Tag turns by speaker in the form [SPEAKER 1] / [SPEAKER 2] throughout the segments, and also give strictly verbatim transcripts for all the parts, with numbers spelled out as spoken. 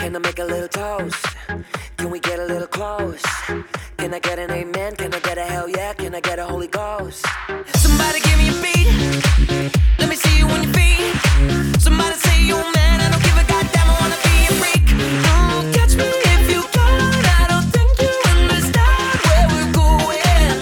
[SPEAKER 1] Can I make a little toast? Can we get a little close? Can I get an amen? Can I get a hell yeah? Can I get a Holy Ghost? Somebody give me a beat. Let me see you on your feet. Somebody say you a man. I don't give a goddamn. I wanna be a freak. Oh, catch me if you can. I don't think you understand where we're going.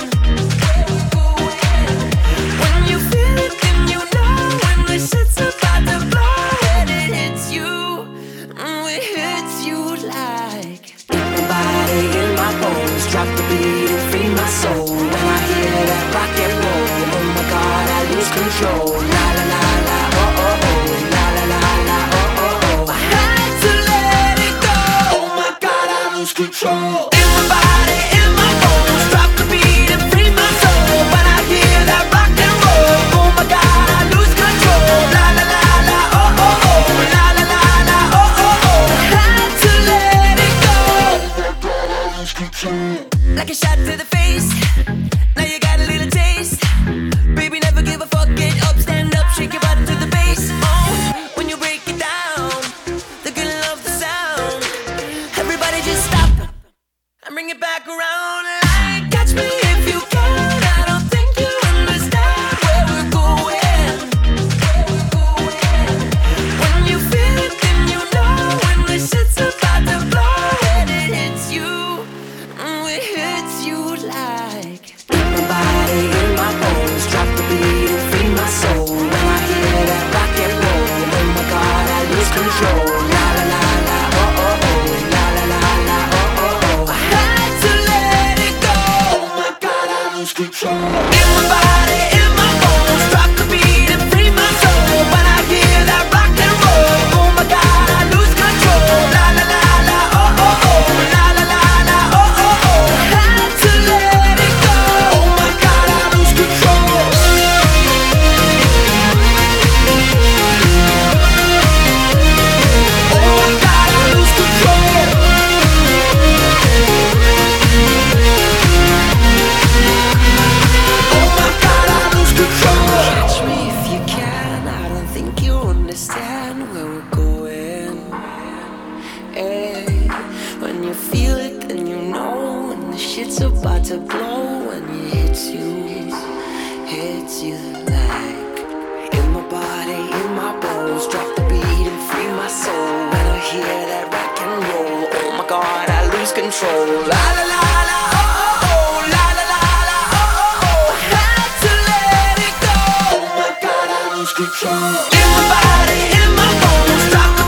[SPEAKER 1] When you feel it, then you know. When the shit's about to blow and it hits you, mm, it hits you like my body in my bones. Drop the beat and free my soul. When I hear that rock and roll, oh my God, I lose control. La la la la, oh oh oh, la la la la, oh oh oh. I had to let it go. Oh my God, I lose control. In my body, in my bones. Drop the beat and free my soul. When I hear that rock and roll, oh my God, I lose control. La la la la, oh oh oh, la la la la, oh oh oh. I had to let it go. Like a shot to the face. Now you got a little taste. Baby, never give a fuck. Get up, stand up, shake your body to the bass. Oh, when you break it down, they're gonna love the sound. Everybody just stop and bring it back around. Like, catch me if you can. I don't think you understand where we're going. When you feel it, then you know. When the shit's about to blow and it hits you, mm, it hits you like my body in my bones. Drop the beat and free my soul. When I hear that rock and roll, oh my God, I lose control. La la la la, oh oh oh, la la la la, oh oh oh. I had to let it go. Oh my God, I lose control. In my body, in my bones. Drop the beat and free my soul. When I hear that rock and roll, oh my God, I lose control. La la la la, oh oh oh, la la la la, oh oh oh. I had to let it go. Oh my God, I lose control. Oh my God, I lose control. Oh my God, I lose control. Catch me if you can. I don't think you understand where we're going. Hey, when you feel it, then you know. When the shit's about to blow, when it hits you, hits you like in my body, in my bones. Drop the beat and free my soul. When I hear that rock and roll, oh my God, I lose control. La la la la, oh oh oh, la la la la, oh oh oh. I had to let it go. Oh my God, I lose control. In my body, in my bones. Drop the